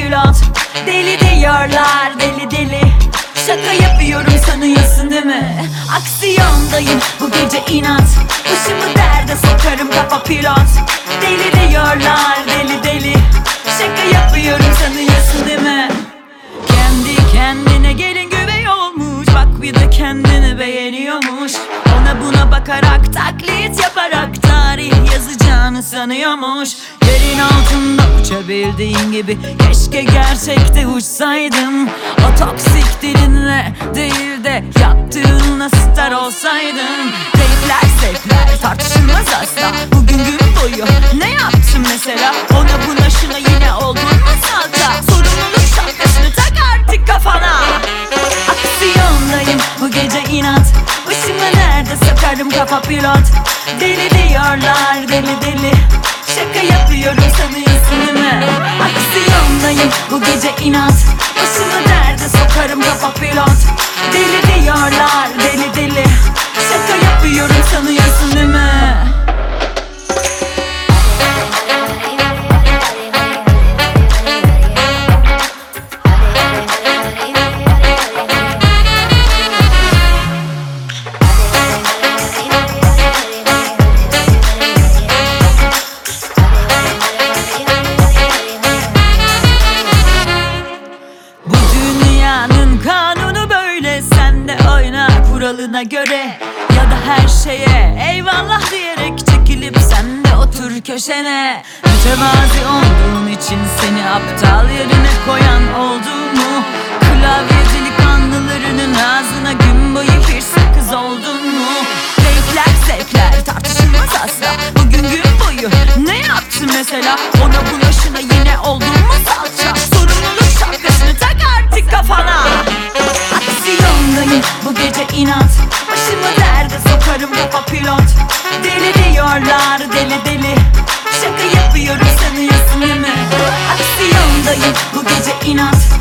pilot. Deli diyorlar, deli deli. Şaka yapıyorum sanıyorsun değil mi? Aksiyondayım bu gece inat. Başımı derde sokarım kafa pilot. Deli diyorlar, deli deli. Şaka yapıyorum sanıyorsun değil mi? Kendi kendine gelin güvey olmuş. Bak bir de kendini beğeniyormuş. Ona buna bakarak taklit yaparak tarih yazacağını sanıyormuş. Yerin altında uçabildiğin gibi keşke gerçekte uçsaydım. O toksik dilinle değil de yaptığınla star olsaydım. Keyifler zevkler tartışılmaz asla. Bugün gün boyu ne yaptın mesela? Ona buna şuna yine oldun mu salça? Sorumluluk şapkasını tak artık kafana. Aksiyondayım bu gece inat. Başımı nerede sakarım kafa pilot. Deli diyorlar, deli deli. Şaka yapıyorum sanıyorsun değil mi? Aksiyondayım bu gece inat. Başımı derde sokarım kafa pilot. Deli diyorlar, deli deli. Şaka yapıyorum sanıyorsun değil mi? Kanunu böyle, sen de oyna kuralına göre. Ya da her şeye eyvallah diyerek çekilip sen de otur köşene. Mütevazi olduğun için seni aptal yerine koyan oldu mu? Klavyecilik kanlılarının ağzına gün boyu bir sakız oldun mu? Zevkler zevkler tartışılmaz asla. Bugün gün boyu ne yaptın mesela? Ona buna şuna yine oldun mu salça? Sorumluluk şapkasını tak artık kafana. Aksiyondayım bu gece inat. Başımı derde sokarım kafa pilot. Deli diyorlar, deli deli. Şaka yapıyorum sanıyorsun değil mi? Aksiyondayım bu gece inat.